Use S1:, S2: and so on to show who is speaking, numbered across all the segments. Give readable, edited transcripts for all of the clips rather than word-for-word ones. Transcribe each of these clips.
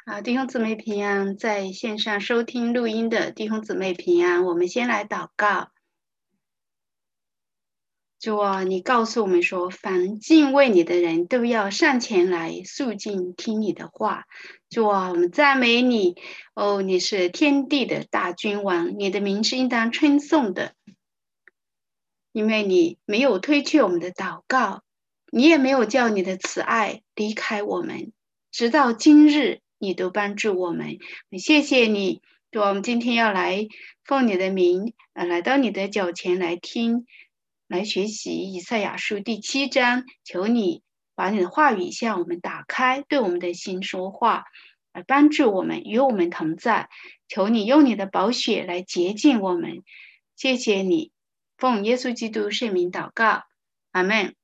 S1: 好，弟兄姊妹平安，在线上收听录音的弟兄姊妹平安。我们先来祷告。主啊，你告诉我们说，凡敬畏你的人都要上前来肃静听你的话。主啊，我们赞美你。哦，你是天地的大君王，你的名是应当称颂的，因为你没有推却我们的祷告，你也没有叫你的慈爱离开我们，直到今日，你都帮助我们。谢谢你。对，我们今天要来奉你的名，来到你的脚前来听，来学习以赛亚书第7章。求你把你的话语向我们打开，对我们的心说话，来帮助我们，与我们同在。求你用你的宝血来洁净我们。谢谢你，奉耶稣基督圣名祷告，阿们。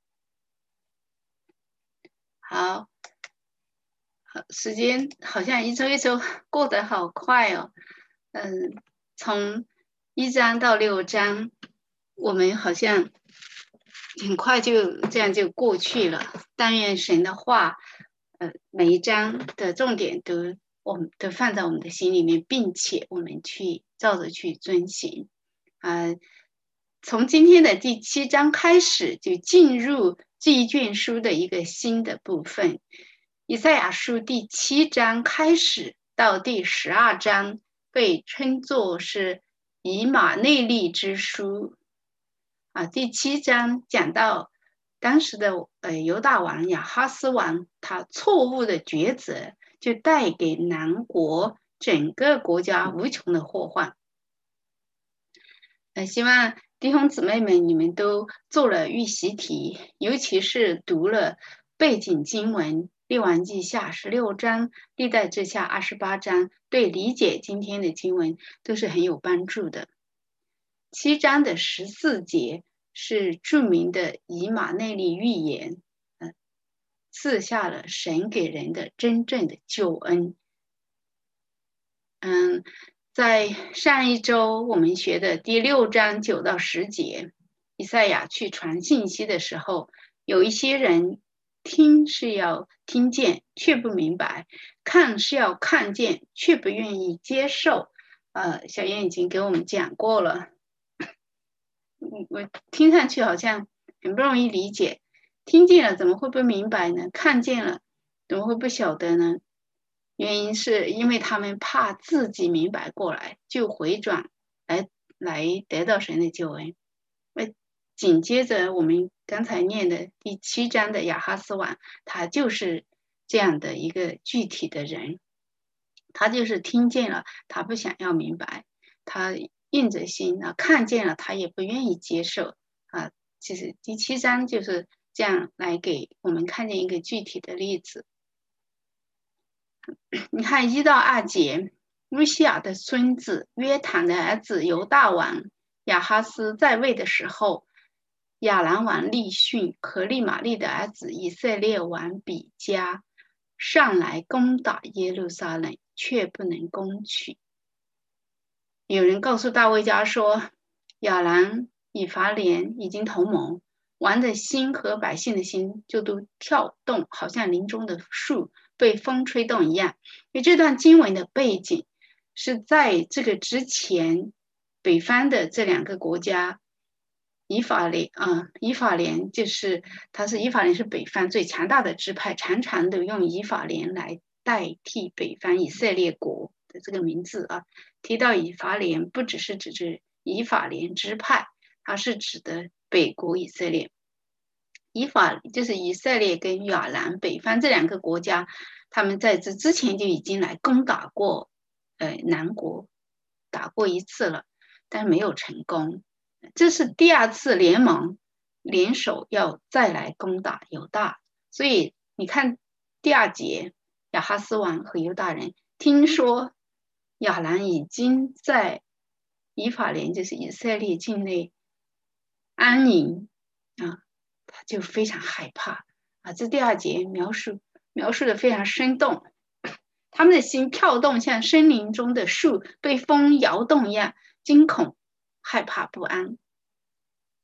S1: 好，时间好像一周一周过得好快哦。从1章到6章，我们好像很快就这样就过去了。但愿神的话，每一章的重点我们都放在我们的心里面，并且我们去照着去遵行。从今天的第7章开始，就进入这一卷书的一个新的部分。以赛亚书第7章开始到第12章，被称作是以马内利之书。第7章讲到当时的犹大王亚哈斯王，他错误的抉择，就带给南国整个国家无穷的祸患。希望弟兄姊妹们，你们都做了预习题，尤其是读了背景经文列王记下16章，历代志下28章，对理解今天的经文都是很有帮助的。7章的14节是著名的以马内利预言，赐下了神给人的真正的救恩。在上一周我们学的第6章9到10节，以赛亚去传信息的时候，有一些人听是要听见却不明白，看是要看见却不愿意接受。小燕已经给我们讲过了，我听上去好像很不容易理解，听见了怎么会不明白呢？看见了怎么会不晓得呢？原因是因为他们怕自己明白过来就回转来得到神的救恩。紧接着我们刚才念的第7章的亚哈斯王，他就是这样的一个具体的人，他就是听见了，他不想要明白，他硬着心看见了，他也不愿意接受其实第7章就是这样来给我们看见一个具体的例子。你看1到2节，乌西亚的孙子约坦的儿子犹大王亚哈斯在位的时候，亚兰王利逊和利玛利的儿子以色列王比加上来攻打耶路撒冷，却不能攻取。有人告诉大卫家说，亚兰以法莲已经同盟，王的心和百姓的心就都跳动，好像林中的树被风吹动一样。因为这段经文的背景是在这个之前，北方的这2个国家，以法莲就是以法莲是北方最强大的支派，常常的用以法莲来代替北方以色列国的这个名字提到以法莲，不只是指以法莲支派，它是指的北国以色列。就是以色列跟亚兰北方这2个国家，他们在这之前就已经来攻打过南国，打过1次了，但没有成功。这是第2次联手要再来攻打犹大。所以你看第2节，亚哈斯王和犹大人听说亚兰已经在以法莲，就是以色列境内安营他就非常害怕这第2节描述的非常生动，他们的心跳动，像森林中的树被风摇动一样，惊恐害怕不安。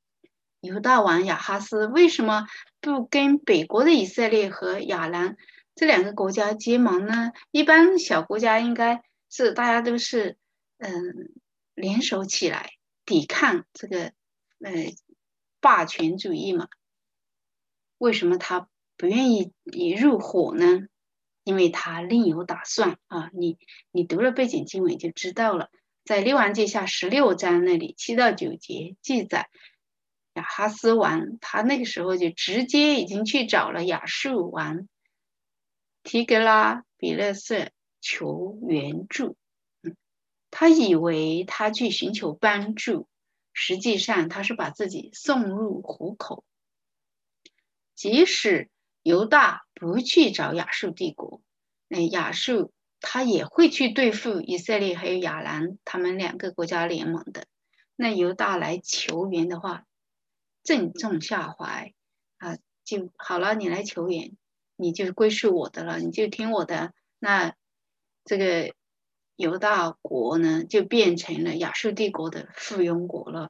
S1: 犹大王亚哈斯为什么不跟北国的以色列和亚兰这两个国家结盟呢，一般小国家应该是大家都是联手起来抵抗这个霸权主义嘛。为什么他不愿意入伙呢？因为他另有打算啊。你读了背景经文就知道了，在列王记下16章那里7到9节记载，亚哈斯王他那个时候就直接已经去找了亚述王提格拉比勒色求援助。他以为他去寻求帮助，实际上他是把自己送入虎口。即使犹大不去找亚述帝国，亚述他也会去对付以色列还有亚兰他们2个国家联盟的。那犹大来求援的话，正中下怀啊，就好了，你来求援，你就归属我的了，你就听我的。那这个犹大国呢，就变成了亚述帝国的附庸国了。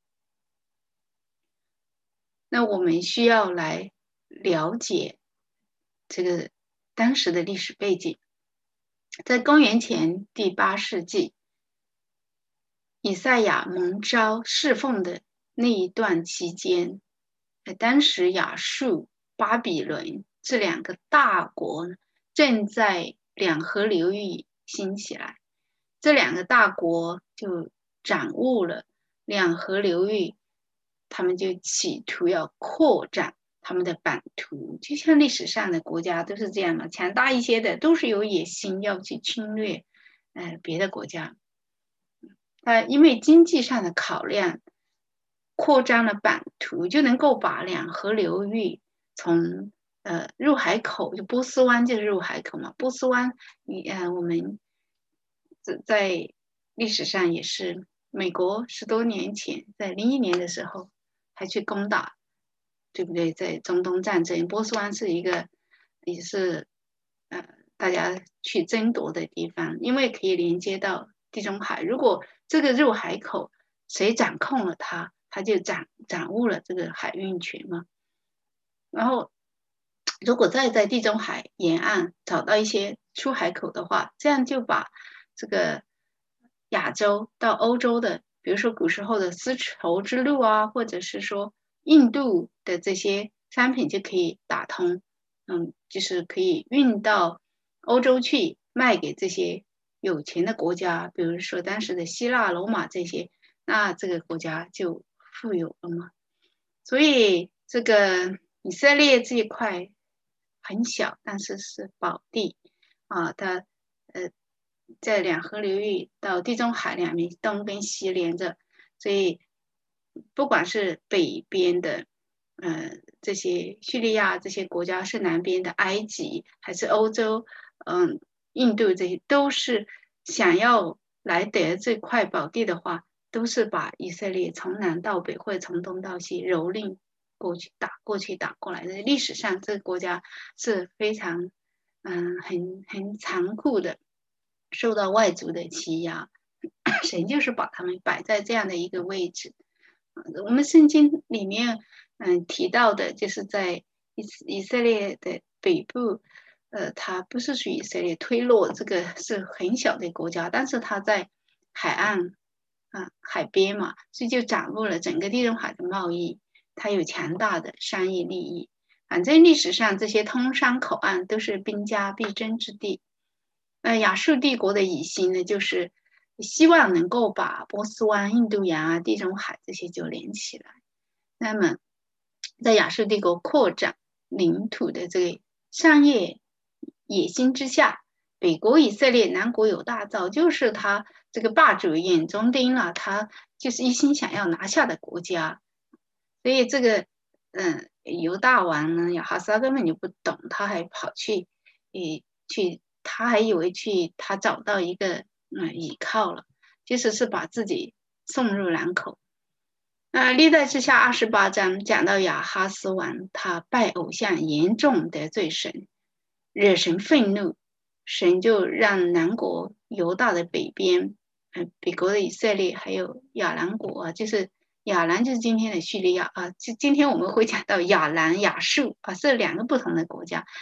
S1: 那我们需要来了解这个当时的历史背景。在公元前第8世纪，以赛亚蒙召侍奉的那一段期间，当时亚述、巴比伦这2个大国正在两河流域兴起来，这2个大国就掌握了两河流域，他们就企图要扩展他们的版图，就像历史上的国家都是这样嘛，强大一些的都是有野心要去侵略别的国家。因为经济上的考量，扩张了版图，就能够把两河流域从入海口，就波斯湾就是入海口嘛。波斯湾，我们在历史上也是，美国10多年前，在01年的时候还去攻打，对不对？在中东战争，波斯湾是一个也是大家去争夺的地方，因为可以连接到地中海。如果这个入海口谁掌控了它，他就掌握了这个海运权嘛。然后如果再在地中海沿岸找到一些出海口的话，这样就把这个亚洲到欧洲的，比如说古时候的丝绸之路啊，或者是说印度的这些商品就可以打通，就是可以运到欧洲去卖给这些有钱的国家，比如说当时的希腊、罗马这些，那这个国家就富有了嘛。所以这个以色列这一块很小，但是是宝地啊，它在两河流域到地中海两面东跟西连着，所以不管是北边的这些叙利亚这些国家，是南边的埃及还是欧洲，印度这些，都是想要来得这块宝地的话，都是把以色列从南到北或者从东到西蹂躏过去、打过去、打过来的。历史上这个国家是非常很残酷的，受到外族的欺压，神就是把他们摆在这样的一个位置。我们圣经里面提到的，就是在以色列的北部，它不是属于以色列，推洛这个是很小的国家，但是它在海岸海边嘛，所以就掌握了整个地中海的贸易，它有强大的商业利益。反正历史上这些通商口岸都是兵家必争之地。亚述帝国的野心呢，就是希望能够把波斯湾、印度洋啊、地中海这些就连起来。那么，在亚述帝国扩展领土的这个商业野心之下，北国以色列、南国犹大早就是他这个霸主眼中钉了，他就是一心想要拿下的国家。所以这个犹大王呢，亚哈斯根本就不懂，他还跑去他还以为他找到一个倚靠了，其实是把自己送入狼口。历代志下28章讲到亚哈斯王，他拜偶像，严重得罪神，惹神愤怒，神就让南国犹大的北边，北国的以色列，还有亚兰国就是亚兰就是今天的叙利亚今天我们会讲到亚兰、亚述是2个不同的国家。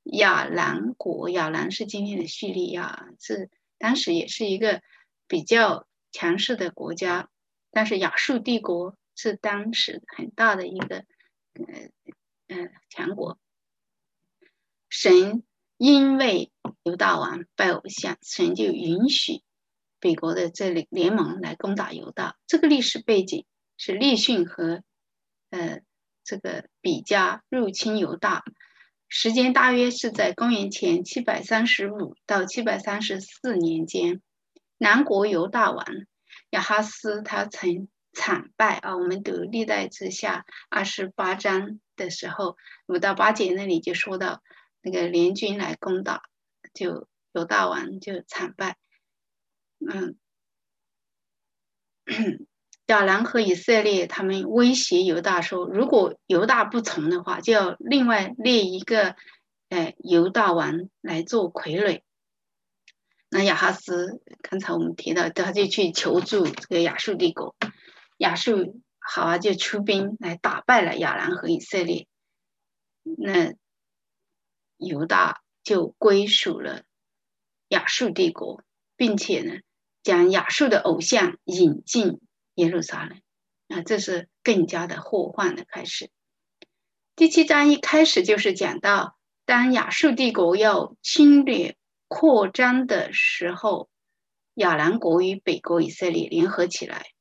S1: 亚兰国，亚兰是今天的叙利亚，是当时也是一个比较强势的国家，但是亚述帝国是当时很大的一个强国。神因为犹大王拜偶像，神就允许北国的这里联盟来攻打犹大。这个历史背景是利逊和这个比加入侵犹大，时间大约是在公元前735到734年间。南国犹大王亚哈斯他曾惨败啊，我们读历代志下28章的时候，5到8节那里就说到那个联军来攻打，就犹大王就惨败。亚兰和以色列他们威胁犹大说，如果犹大不从的话，就要另外列一个犹大王来做傀儡。那亚哈斯刚才我们提到，他就去求助这个亚述帝国，亚述好啊，就出兵来打败了亚兰和以色列，那犹大就归属了亚述帝国，并且呢，将亚述的偶像引进耶路撒冷，这是更加的祸患的开始。第7章一开始就是讲到，当亚述帝国要侵略扩张的时候，亚兰国与北国以色列联合起来，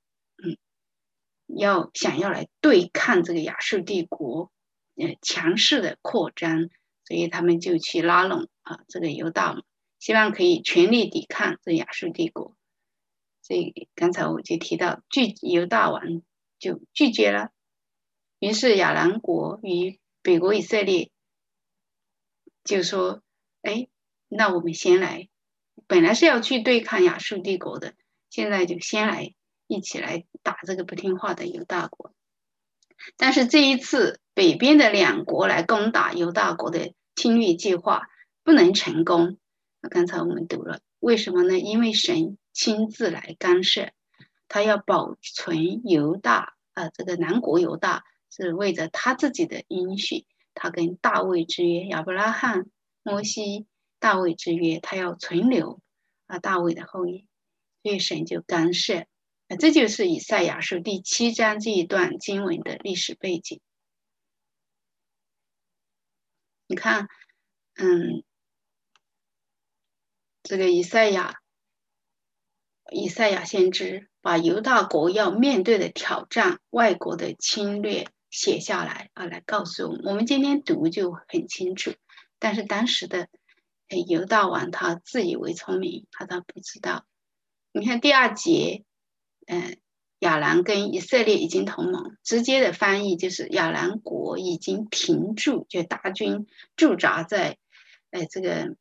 S1: 想要来对抗这个亚述帝国强势的扩张，所以他们就去拉拢这个犹大，希望可以全力抵抗这亚述帝国。所以刚才我就提到，犹大王就拒绝了，于是亚兰国与北国以色列就说：“那我们先来，本来是要去对抗亚述帝国的，现在就先来一起来打这个不听话的犹大国。”但是这一次，北边的2国来攻打犹大国的侵略计划不能成功。刚才我们读了，为什么呢？因为神亲自来干涉，他要保存犹大这个南国犹大是为着他自己的应许，他跟大卫之约，亚伯拉罕、摩西、大卫之约，他要存留大卫的后裔，所以神就干涉。这就是以赛亚书第7章这一段经文的历史背景。你看，这个以赛亚先知把犹大国要面对的挑战、外国的侵略写下来来告诉我们。我们今天读就很清楚，但是当时的犹大王他自以为聪明，他不知道。你看第2节，亚兰跟以色列已经同盟，直接的翻译就是亚兰国已经停驻，就大军驻扎在这个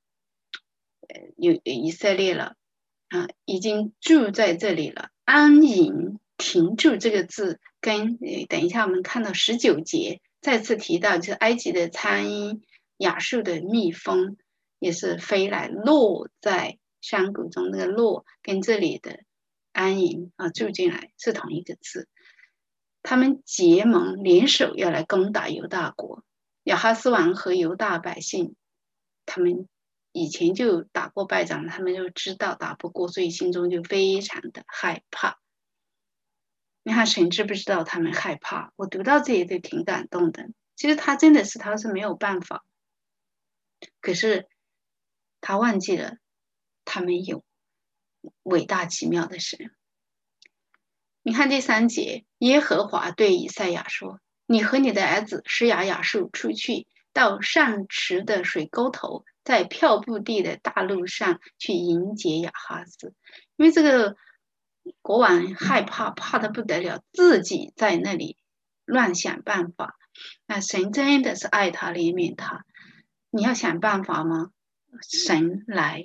S1: 以色列了已经住在这里了。安营停驻这个字跟等一下我们看到19节再次提到，就是埃及的苍鹰、亚述的蜜蜂也是飞来落在山谷中，那个落跟这里的安营住进来是同一个字。他们结盟联手要来攻打犹大国。亚哈斯王和犹大百姓他们以前就打过败仗，他们就知道打不过，所以心中就非常的害怕。你看神知不知道他们害怕？我读到这里就挺感动的。其实他真的是没有办法，可是他忘记了他们有伟大奇妙的神。你看第3节，耶和华对以赛亚说：“你和你的儿子施雅雅述出去，到上池的水沟头，在漂布地的大路上去迎接亚哈斯。”因为这个国王害怕，怕得不得了，自己在那里乱想办法。那神真的是爱他怜悯他，你要想办法吗？神来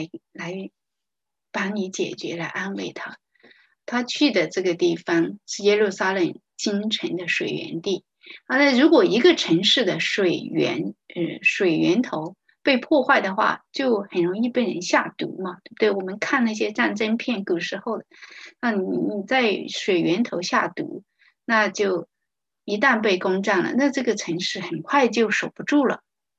S1: 帮你解决，来安慰他。他去的这个地方是耶路撒冷京城的水源地。那如果一个城市的水源头被破坏的话，就很容易被人下毒嘛，对不对？我们看那些战争片，古时候的，你在水源头下毒，那就一旦被攻占了，那这个城市很快就守不住了。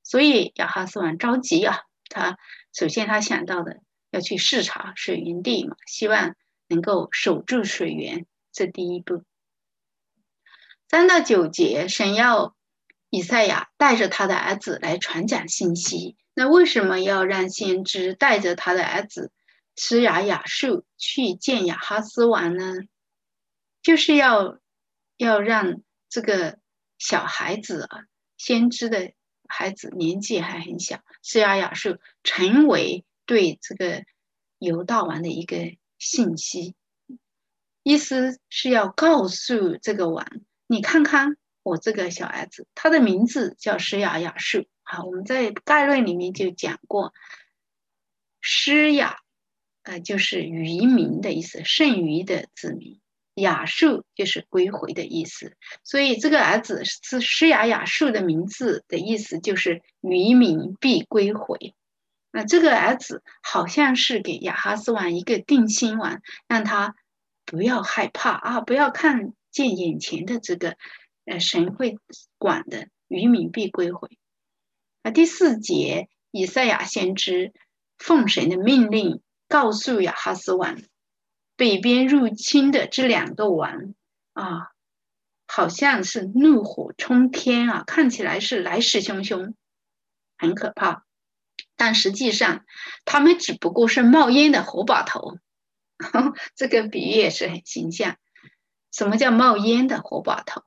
S1: 所以亚哈斯王着急啊，首先他想到的要去视察水源地嘛，希望能够守住水源，这第一步。3到9节，神要以赛亚带着他的儿子来传讲信息。那为什么要让先知带着他的儿子施雅雅述去见亚哈斯王呢？就是要让这个小孩子啊，先知的孩子年纪还很小，施雅雅述成为对这个犹大王的一个信息，意思是要告诉这个王，你看看我这个小儿子，他的名字叫施雅雅述。好，我们在概论里面就讲过，施雅就是渔民的意思，剩余的子民，雅述就是归回的意思，所以这个儿子是施雅雅述的名字的意思就是渔民必归回。那这个儿子好像是给亚哈斯王一个定心丸，让他不要害怕啊，不要看见眼前的这个神会管的，渔民必归回。第4节，以赛亚先知奉神的命令告诉亚哈斯王，北边入侵的这2个王啊，好像是怒火冲天啊，看起来是来势汹汹，很可怕。但实际上，他们只不过是冒烟的火把头。这个比喻也是很形象。什么叫冒烟的火把头？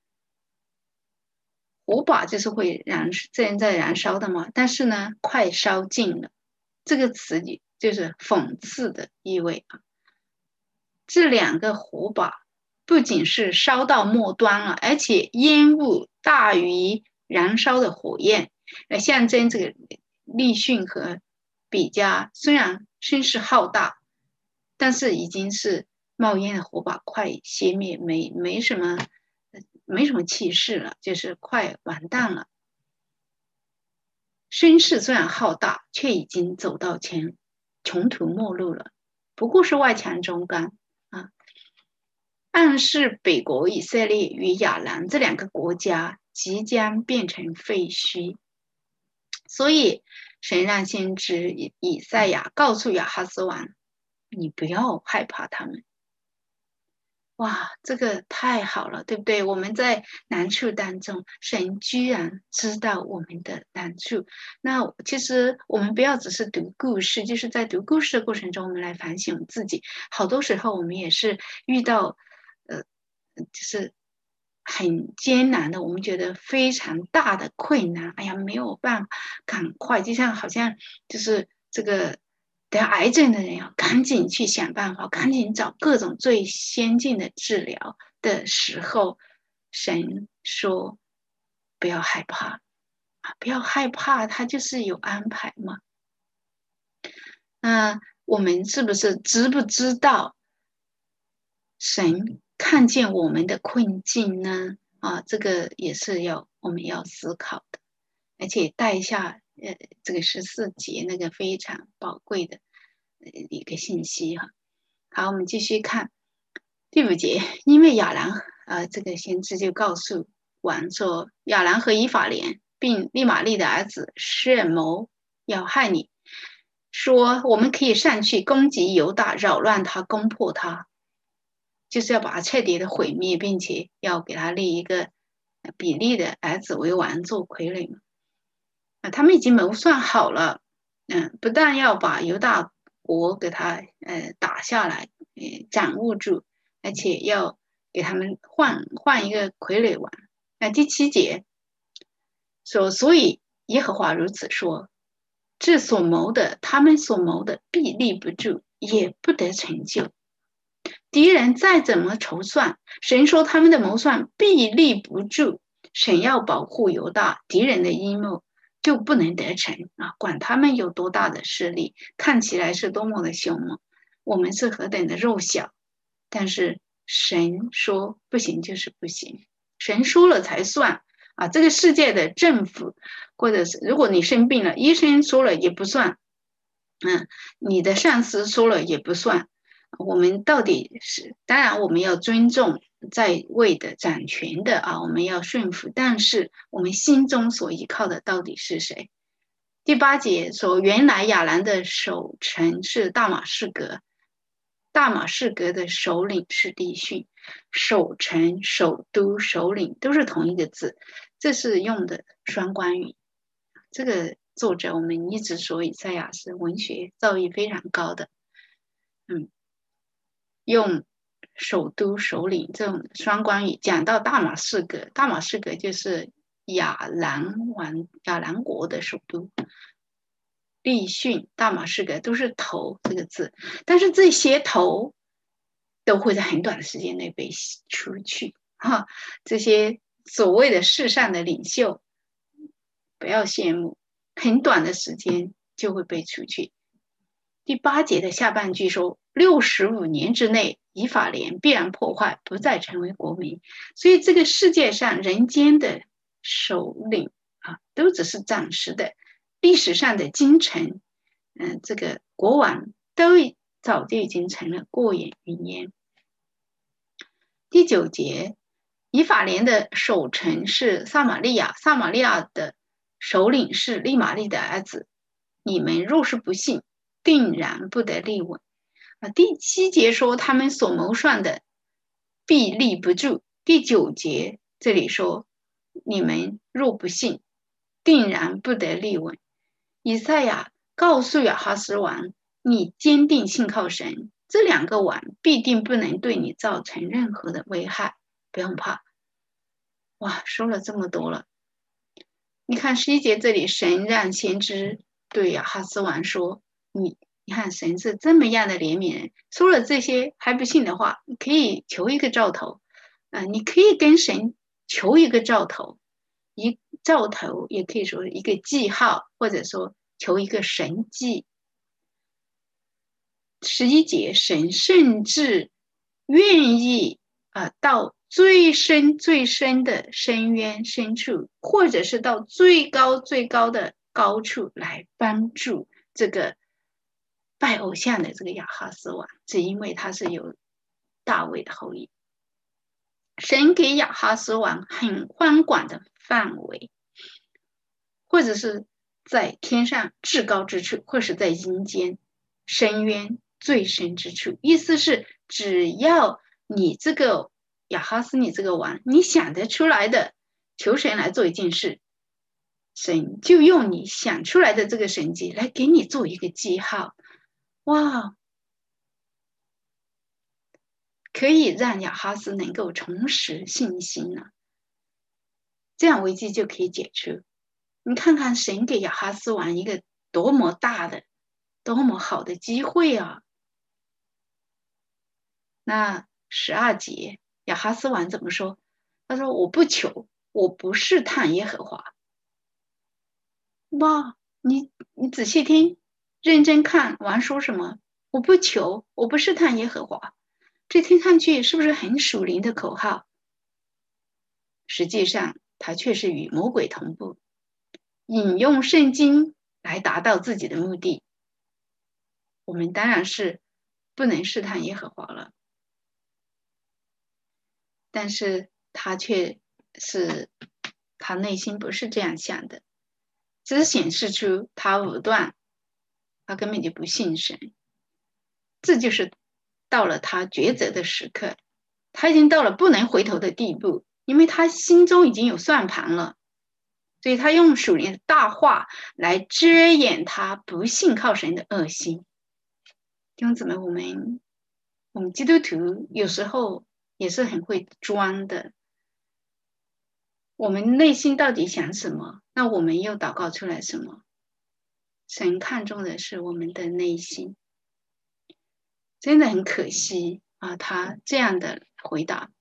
S1: 火把就是会正在燃烧的嘛，但是呢，快烧尽了。这个词就是讽刺的意味啊。这2个火把不仅是烧到末端了，而且烟雾大于燃烧的火焰，象征这个利逊和比加虽然声势浩大，但是已经是冒烟的火把，快熄灭，没什么气势了，就是快完蛋了。声势虽然浩大，却已经走到穷途末路了，不过是外强中干啊，暗示北国以色列与亚兰这2个国家即将变成废墟。所以神让先知以赛亚告诉亚哈斯王，你不要害怕他们。哇，这个太好了，对不对？我们在难处当中，神居然知道我们的难处。那其实我们不要只是读故事，就是在读故事的过程中，我们来反省自己。好多时候我们也是遇到就是很艰难的，我们觉得非常大的困难，哎呀，没有办法，赶快，就像好像就是这个得癌症的人要赶紧去想办法，赶紧找各种最先进的治疗的时候，神说不要害怕，不要害怕，他就是有安排嘛。那我们是不是知不知道神看见我们的困境呢？这个也是我们要思考的，而且带下这个14节那个非常宝贵的一个信息哈。好，我们继续看第5节，因为亚兰这个先知就告诉王说，亚兰和以法莲并利玛利的儿子施尔谋要害你，说我们可以上去攻击犹大，扰乱他，攻破他。就是要把他彻底的毁灭，并且要给他立一个比利的儿子为王做傀儡嘛。他们已经谋算好了，不但要把犹大国给他打下来，掌握住，而且要给他们换一个傀儡王。第7节说，所以耶和华如此说，他们所谋的必立不住，也不得成就。敌人再怎么筹算，神说他们的谋算必立不住。神要保护犹大，敌人的阴谋就不能得逞啊！管他们有多大的势力，看起来是多么的凶猛，我们是何等的弱小，但是神说不行就是不行，神说了才算啊！这个世界的政府，或者是如果你生病了，医生说了也不算，你的上司说了也不算。我们到底是，当然我们要尊重在位的掌权的啊，我们要顺服，但是我们心中所依靠的到底是谁？第8节说，原来亚兰的首城是大马士革，大马士革的首领是利逊。首城、首都、首领都是同一个字，这是用的双关语。这个作者我们一直说以赛亚是文学造诣非常高的，用首都、首领这种双关语讲到大马士革，大马士革就是亚兰国的首都。利逊、大马士革都是头这个字，但是这些头都会在很短的时间内被除去哈。这些所谓的世上的领袖，不要羡慕，很短的时间就会被除去。第8节的下半句说，65年之内，以法莲必然破坏，不再成为国民。所以这个世界上人间的首领啊，都只是暂时的。历史上的京城，这个国王都早就已经成了过眼云烟。第9节，以法莲的首城是撒玛利亚，撒玛利亚的首领是利玛利的儿子。你们若是不信，定然不得立稳。第7节说他们所谋算的必立不住。第9节这里说，你们若不信，定然不得立稳。以赛亚告诉亚哈斯王，你坚定信靠神，这2个王必定不能对你造成任何的危害，不用怕。哇，说了这么多了，你看11节这里，神让先知对亚哈斯王说，你看神是这么样的怜悯人，说了这些还不信的话，你可以求一个兆头，你可以跟神求一个兆头，兆头也可以说一个记号，或者说求一个神迹。11节，神甚至愿意到最深最深的深渊深处，或者是到最高最高的高处来帮助这个拜偶像的这个亚哈斯王，只因为他是有大卫的后裔。神给亚哈斯王很宽广的范围，或者是在天上至高之处，或是在阴间深渊最深之处。意思是只要你这个亚哈斯，你这个王，你想得出来的，求神来做一件事，神就用你想出来的这个神迹来给你做一个记号。哇，可以让亚哈斯能够重拾信心了，这样危机就可以解除。你看看神给亚哈斯王一个多么大的多么好的机会啊。那12节亚哈斯王怎么说？他说，我不求，我不试探耶和华。哇，你仔细听，认真看王说什么？我不求，我不试探耶和华。这听上去是不是很属灵的口号？实际上它却是与魔鬼同步，引用圣经来达到自己的目的。我们当然是不能试探耶和华了，但是他内心不是这样想的，只显示出他武断，他根本就不信神。这就是到了他抉择的时刻，他已经到了不能回头的地步，因为他心中已经有算盘了，所以他用属灵的大话来遮掩他不信靠神的恶心。弟兄姊妹，我们基督徒有时候也是很会装的，我们内心到底想什么，那我们又祷告出来什么？神看重的是我们的内心。真的很可惜啊，他这样的回答。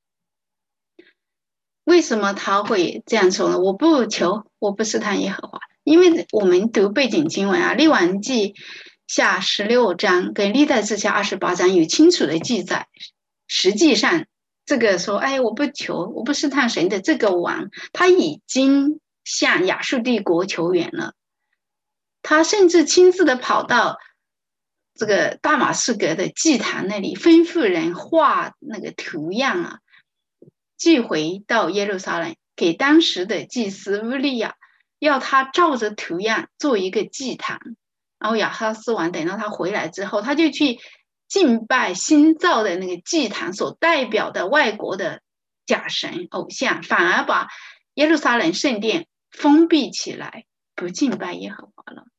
S1: 为什么他会这样说呢？我不求，我不试探耶和华。因为我们读背景经文啊，列王记下16章跟历代志下28章有清楚的记载。实际上这个说我不求，我不试探神的这个王，他已经向亚述帝国求援了。他甚至亲自的跑到这个大马士革的祭坛那里，吩咐人画那个图样啊， 寄回到耶路撒冷，给当时的祭司乌利亚，要他照着图样做一个祭坛。然后亚哈斯王等到他回来之后，他就去敬拜新造的那个祭坛所代表的外国的假神偶像，反而把耶路撒冷圣殿封闭起来，不敬拜耶和华了。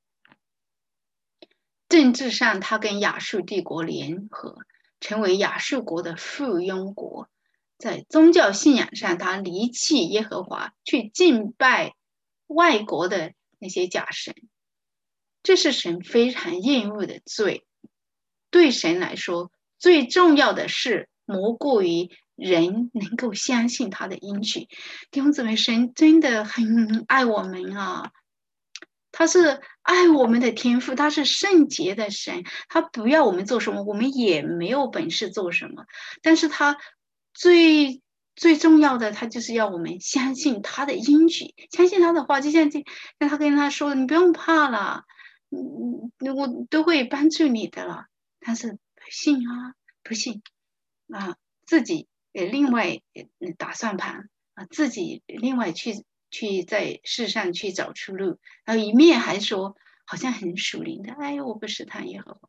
S1: 政治上，他跟亚述帝国联合，成为亚述国的附庸国。在宗教信仰上，他离弃耶和华，去敬拜外国的那些假神，这是神非常厌恶的罪。对神来说，最重要的是莫过于人能够相信他的应许。弟兄姊妹，神真的很爱我们啊！他是爱我们的天父，他是圣洁的神，他不要我们做什么，我们也没有本事做什么。但是他最重要的，他就是要我们相信他的应许，相信他的话，就像他跟他说的，你不用怕了，我都会帮助你的了。但是不信啊，不信啊，自己另外打算盘啊，自己另外去在世上去找出路，然后一面还说好像很属灵的，哎，我不试探耶和华。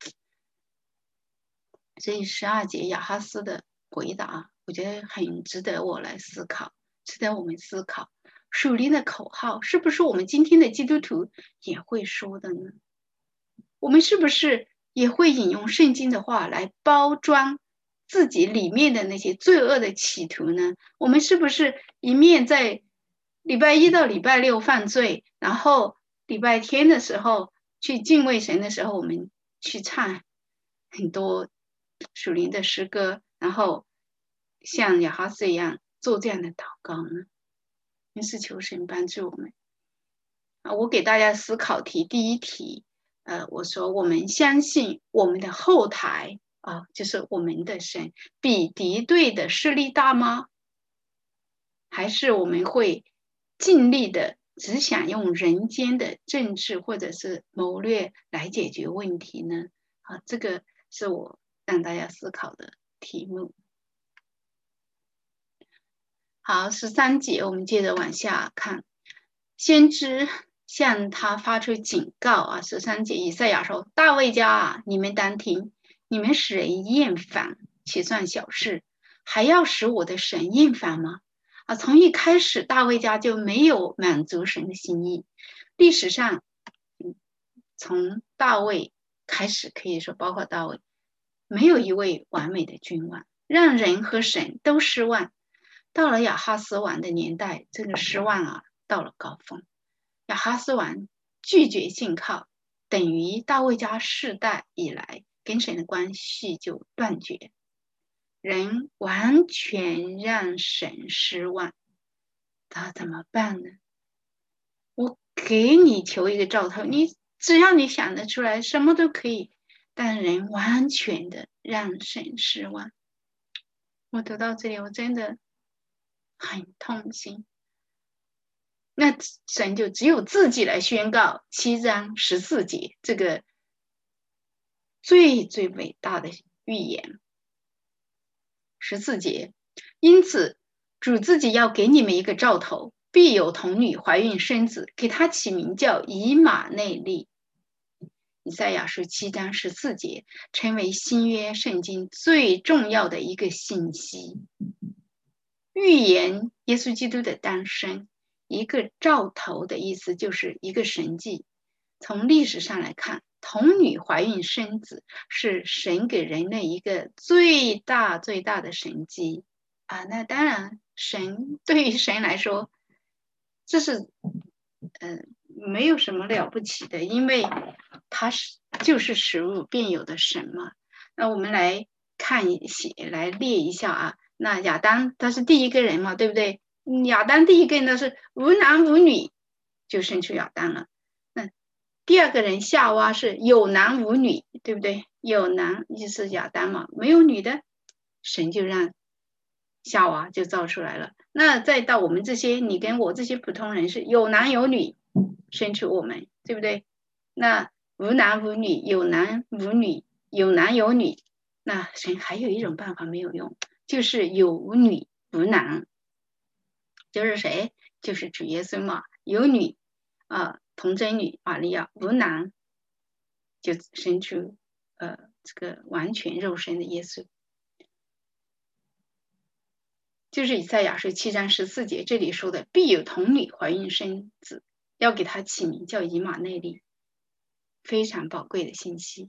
S1: 所以12节亚哈斯的回答，我觉得很值得我来思考，值得我们思考。属灵的口号是不是我们今天的基督徒也会说的呢？我们是不是也会引用圣经的话来包装自己里面的那些罪恶的企图呢？我们是不是一面在礼拜一到礼拜六犯罪，然后礼拜天的时候去敬畏神的时候，我们去唱很多属灵的诗歌，然后像亚哈斯一样做这样的祷告呢？真是求神帮助我们。我给大家思考题，第一题，我说我们相信我们的后台就是我们的神比敌对的势力大吗？还是我们会尽力的只想用人间的政治或者是谋略来解决问题呢？这个是我让大家思考的题目。好，13节，我们接着往下看，先知向他发出警告13节，以赛亚说：大卫家啊，你们当听，你们使人厌烦，岂算小事？还要使我的神厌烦吗？从一开始，大卫家就没有满足神的心意。历史上，从大卫开始，可以说包括大卫，没有一位完美的君王，让人和神都失望。到了亚哈斯王的年代，这个失望到了高峰。亚哈斯王拒绝信靠，等于大卫家世代以来跟神的关系就断绝，人完全让神失望。他怎么办呢？我给你求一个兆头，你只要你想得出来，什么都可以，但人完全的让神失望。我读到这里，我真的很痛心。那神就只有自己来宣告7章14节这个最最伟大的预言。14节，因此主自己要给你们一个兆头，必有童女怀孕生子，给他起名叫以马内利。以赛亚书7章14节，成为新约圣经最重要的一个信息，预言耶稣基督的诞生。一个兆头的意思就是一个神迹。从历史上来看，童女怀孕生子是神给人类一个最大最大的神迹那当然对于神来说，这是没有什么了不起的，因为他就是使物便有的神嘛。那我们来来列一下那亚当他是第一个人嘛，对不对？亚当第一个人呢是无男无女，就生出亚当了。那第二个人夏娃是有男无女，对不对？有男就是亚当嘛，没有女的，神就让夏娃就造出来了。那再到我们这些，你跟我这些普通人是有男有女，生出我们，对不对？那无男无女，有男无女，有男有女，那神还有一种办法没有用，就是有女无男，就是谁？就是主耶稣嘛。有女童贞女玛利亚，无男就生出这个完全肉身的耶稣。就是以赛亚书7章14节这里说的，必有童女怀孕生子，要给他起名叫以马内利，非常宝贵的信息。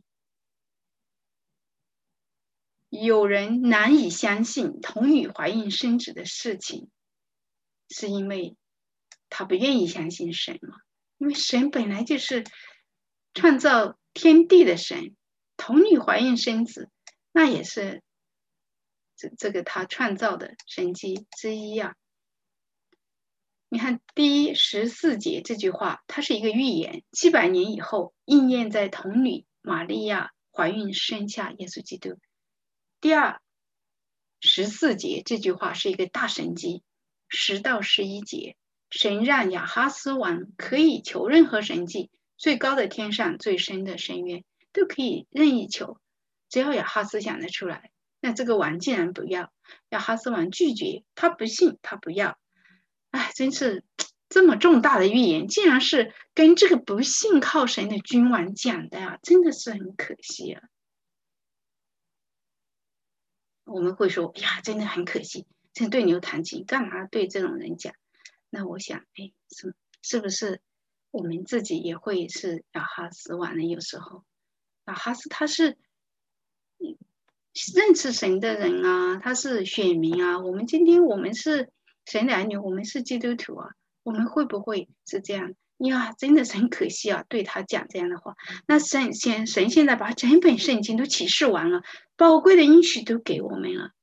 S1: 有人难以相信童女怀孕生子的事情，是因为他不愿意相信神嘛？因为神本来就是创造天地的神，童女怀孕生子，那也是这个他创造的神迹之一啊。你看第14节这句话，它是一个预言，700年以后应验在童女玛利亚怀孕生下耶稣基督。第14节这句话是一个大神迹。10到11节，神让亚哈斯王可以求任何神迹，最高的天上最深的深渊都可以任意求，只要亚哈斯想得出来。那这个王竟然不要，亚哈斯王拒绝，他不信，他不要。哎，真是这么重大的预言，竟然是跟这个不信靠神的君王讲的呀，真的是很可惜啊。我们会说呀，真的很可惜，真对牛弹琴，干嘛对这种人讲？那我想，哎，是不是我们自己也会是亚哈斯王呢？有时候亚哈斯他是认识神的人啊，他是选民啊。今天我们是神的儿女，我们是基督徒啊，我们会不会是这样？呀，真的是很可惜啊，对他讲这样的话。那神现在把整本圣经都启示完了，宝贵的应许都给我们了，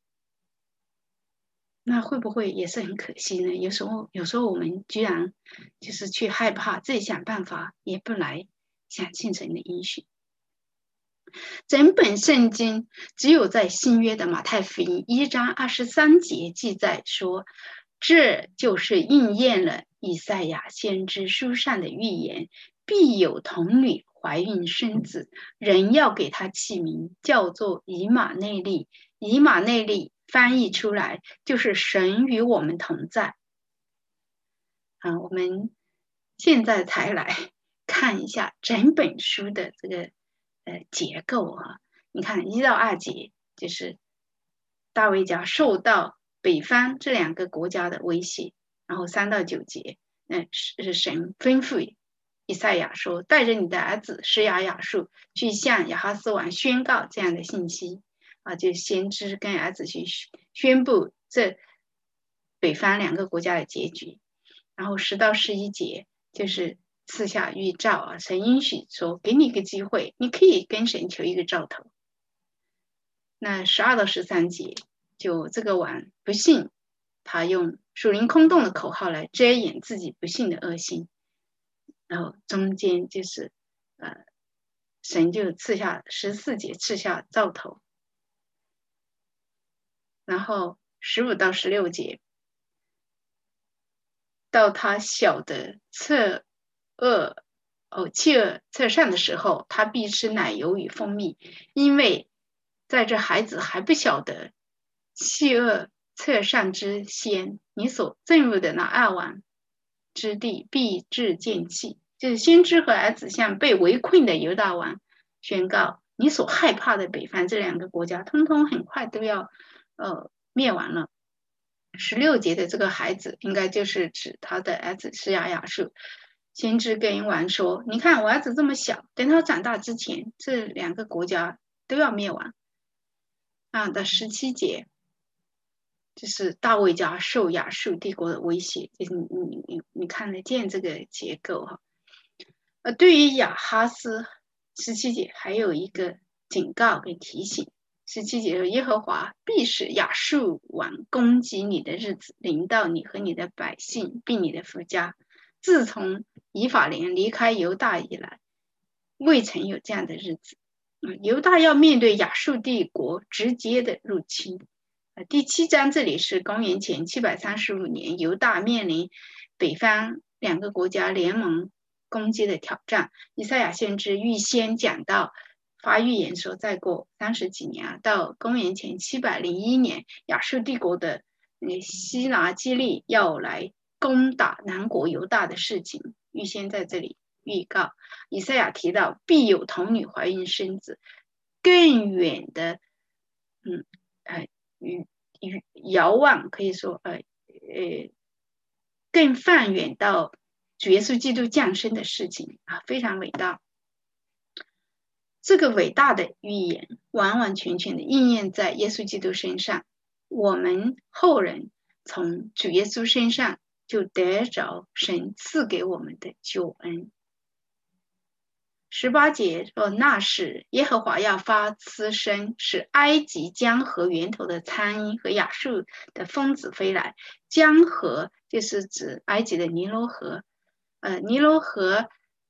S1: 那会不会也是很可惜呢？有时候我们居然就是去害怕，自己想办法也不来相信神的应许。整本圣经只有在新约的马太福音1章23节记载说，这就是应验了以赛亚先知书上的预言，必有童女怀孕生子，人要给他起名叫做以马内利。以马内利翻译出来就是神与我们同在。我们现在才来看一下整本书的这个结构啊。你看1到2节就是大卫家受到北方这2个国家的威胁，然后3到9节是神吩咐以赛亚说，带着你的儿子施雅雅述去向亚哈斯王宣告这样的信息啊，就先知跟儿子去宣布这北方2个国家的结局。然后10到11节就是赐下预兆啊，神允许说给你一个机会，你可以跟神求一个兆头。那12到13节就这个王不信，他用属灵空洞的口号来遮掩自己不信的恶行，然后中间就是神就赐下14节赐下兆头，然后15到16节到他晓得饥饿侧上的时候，他必吃奶油与蜂蜜，因为在这孩子还不晓得饥饿侧上之先，你所憎恶的那2王之地必至见弃。就是先知和儿子向被围困的犹大王宣告，你所害怕的北方这2个国家通通很快都要灭亡了。16节的这个孩子应该就是指他的儿子施雅雅述。先知跟王说，你看我儿子这么小，等他长大之前这2个国家都要灭亡到17节就是大卫家受亚述帝国的威胁，就是你看得见这个结构哈。对于亚哈斯17节还有一个警告跟提醒。17节说，耶和华必使亚述王攻击你的日子临到你和你的百姓并你的夫家。自从以法莲离开犹大以来，未曾有这样的日子。犹大要面对亚述帝国直接的入侵。第7章这里是公元前735年，犹大面临北方2个国家联盟攻击的挑战。以赛亚先知预先讲到发预言说，再过30几年到公元前701年，亚述帝国的西拿基利要来攻打南国犹大的事情，预先在这里预告。以赛亚提到必有童女怀孕生子，更远的遥望，可以说更放远到主耶稣基督降生的事情啊，非常伟大。这个伟大的预言完完全全的应验在耶稣基督身上，我们后人从主耶稣身上就得着神赐给我们的救恩。18节说，那时耶和华要发呲声，使埃及江河源头的苍鹰和亚述的蜂子飞来。江河就是指埃及的尼罗河，尼罗河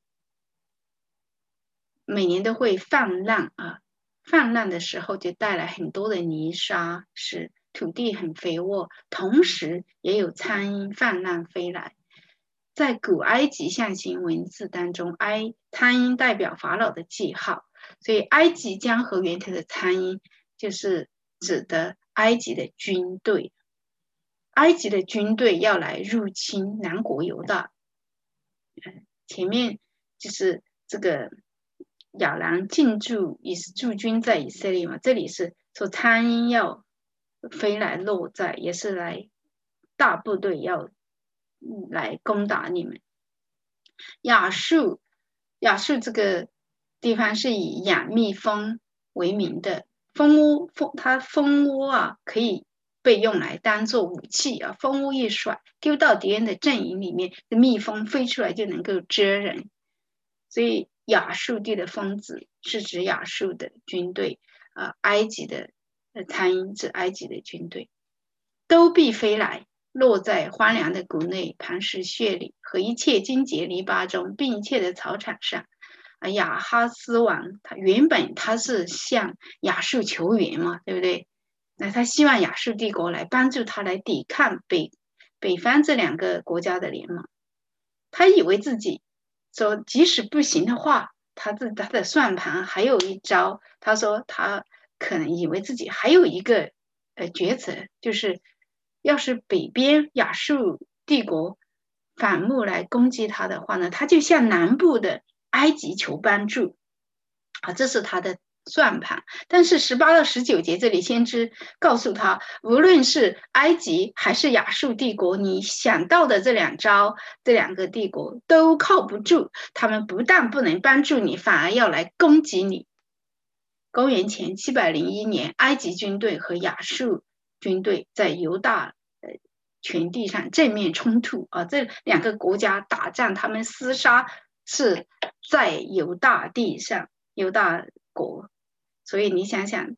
S1: 每年都会泛滥啊，泛滥的时候就带来很多的泥沙，使土地很肥沃，同时也有苍蝇泛滥飞来。在古埃及象形文字当中，苍蝇代表法老的记号，所以埃及江河源头的苍蝇就是指的埃及的军队。埃及的军队要来入侵南国犹大，前面就是这个亚兰进驻也是驻军在以色列嘛，这里是说苍蝇要飞来落在，也是来大部队要来攻打你们。亚述这个地方是以养蜜蜂为名的，它蜂窝啊可以被用来当做武器啊，蜂窝一甩，丢到敌人的阵营里面，蜜蜂飞出来就能够蛰人。所以亚述地的蜂子是指亚述的军队，埃及的苍蝇指埃及的军队，都必飞来，落在荒凉的谷内、磐石穴里和一切荆棘篱笆中，并一切的草场上。亚哈斯王原本他是向亚述求援嘛，对不对？那他希望亚述帝国来帮助他来抵抗北方这2个国家的联盟。他以为自己说即使不行的话，他的算盘还有一招。他说他可能以为自己还有一个抉择，就是要是北边亚述帝国反目来攻击他的话呢，他就向南部的埃及求帮助啊，这是他的算盘。但是18到19节这里先知告诉他，无论是埃及还是亚述帝国，你想到的这2招，这2个帝国都靠不住，他们不但不能帮助你，反而要来攻击你。公元前701年，埃及军队和亚述军队在犹大全地上正面冲突啊，这2个国家打仗，他们厮杀是在犹大地上，犹大国。所以你想想，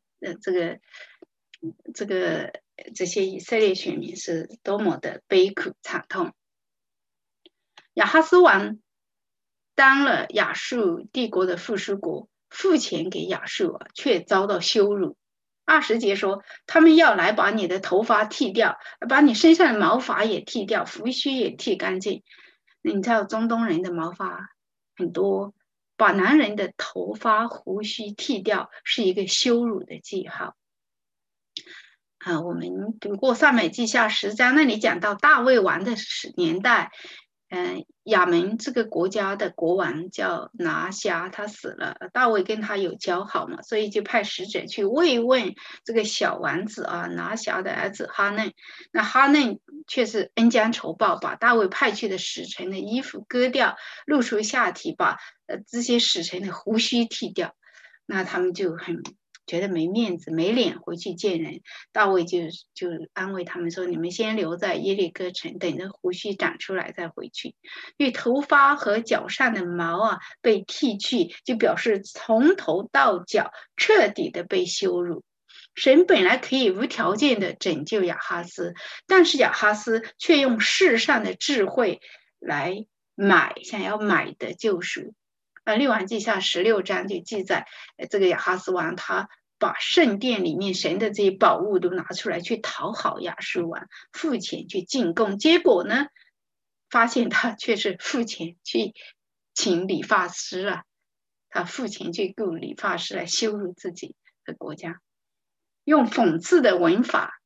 S1: 这些以色列选民是多么的悲苦惨痛。亚哈斯王当了亚述帝国的附属国，付钱给亚述却遭到羞辱。20节说，他们要来把你的头发剃掉，把你身上的毛发也剃掉，胡须也剃干净。你知道中东人的毛发很多，把男人的头发胡须剃掉是一个羞辱的记号。我们读过撒母耳记下10章，那里讲到大卫王的年代，亚门这个国家的国王叫拿辖，他死了，大卫跟他有交好嘛，所以就派使者去慰问这个小王子拿辖的儿子哈嫩。那哈嫩却是恩将仇报，把大卫派去的使臣的衣服割掉，露出下体，把这些使臣的胡须剃掉。那他们就很觉得没面子没脸回去见人，大卫就安慰他们说，你们先留在耶利哥城，等着胡须长出来再回去。因为头发和脚上的毛被剃去，就表示从头到脚彻底的被羞辱。神本来可以无条件的拯救亚哈斯，但是亚哈斯却用世上的智慧来想要买的救赎。列王记下16章就记载，这个亚哈斯王他把圣殿里面神的这些宝物都拿出来去讨好亚述王，付钱去进贡。结果呢，发现他却是付钱去请理发师他付钱去雇理发师来羞辱自己的国家，用讽刺的文法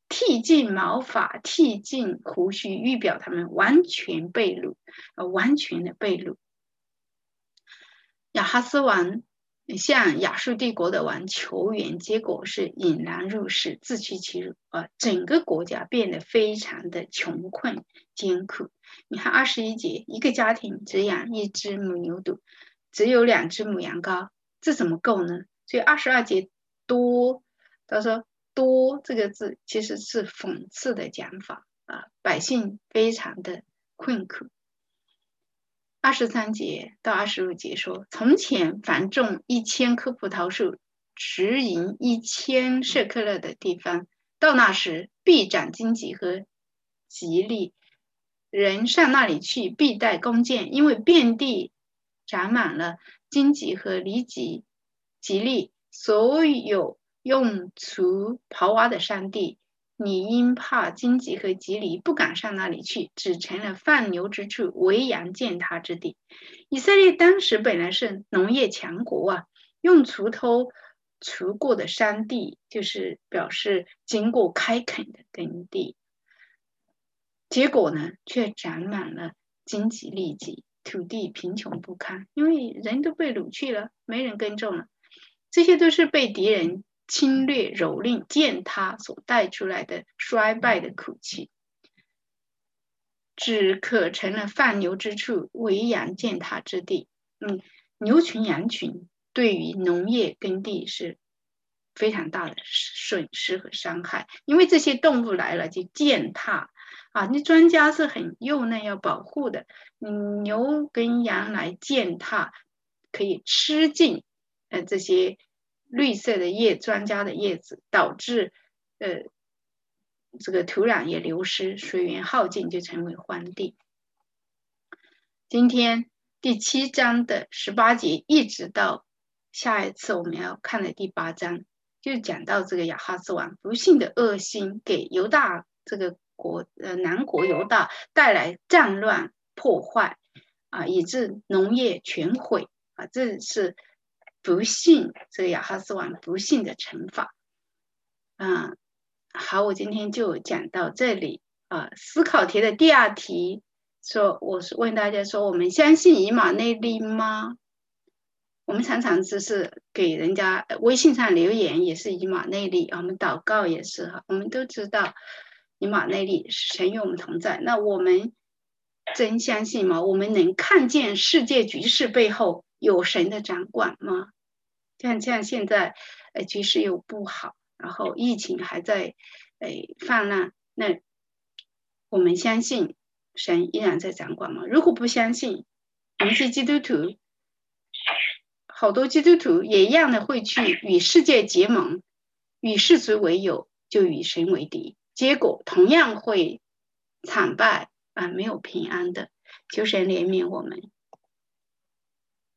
S1: 剃尽毛发，剃尽胡须，预表他们完全被掳，完全的被掳。亚哈斯王向亚述帝国的王求援，结果是引狼入室，自取其辱。整个国家变得非常的穷困艰苦。你看21节，一个家庭只养1只母牛犊，只有2只母羊羔，这怎么够呢？所以22节多，他说多这个字其实是讽刺的讲法啊，百姓非常的困苦。23节到25节说，从前凡种1000棵葡萄树，值银1000舍客勒的地方，到那时必长荆棘和吉利，人上那里去必带弓箭，因为遍地长满了荆棘和梨棘、吉利，所有用锄刨挖的山地，你因怕荆棘和吉利，不敢上那里去，只成了放牛之处，为羊践踏之地。以色列当时本来是农业强国啊，用锄头锄过的山地，就是表示经过开垦的耕地。结果呢，却长满了荆棘痢疾，土地贫穷不堪，因为人都被掳去了，没人耕种了。这些都是被敌人侵略、蹂躏、践踏所带出来的衰败的苦气，只可成了放牛之处，为羊践踏之地。牛群、羊群对于农业耕地是非常大的损失和伤害，因为这些动物来了就践踏啊，那庄稼是很幼嫩要保护的，牛跟羊来践踏，可以吃尽这些绿色的庄稼的叶子，导致这个土壤也流失，水源耗尽，就成为荒地。今天第7章的18节一直到下一次我们要看的第8章，就讲到这个亚哈斯王不幸的恶心，给犹大这个南国犹大带来战乱破坏啊，以致农业全毁啊，这是不幸，这个亚哈斯王不幸的惩罚。好，我今天就讲到这里啊。思考题的第2题说，我是问大家说，我们相信以马内利吗？我们常常只是给人家微信上留言也是以马内利，我们祷告也是哈，我们都知道以马内利，神与我们同在。那我们真相信吗？我们能看见世界局势背后有神的掌管吗？像现在局势又不好，然后疫情还在泛滥，那我们相信神依然在掌管吗？如果不相信，我们是基督徒，好多基督徒也一样的会去与世界结盟，与世俗为友，就与神为敌，结果同样会惨败啊，没有平安的。求神怜悯我们。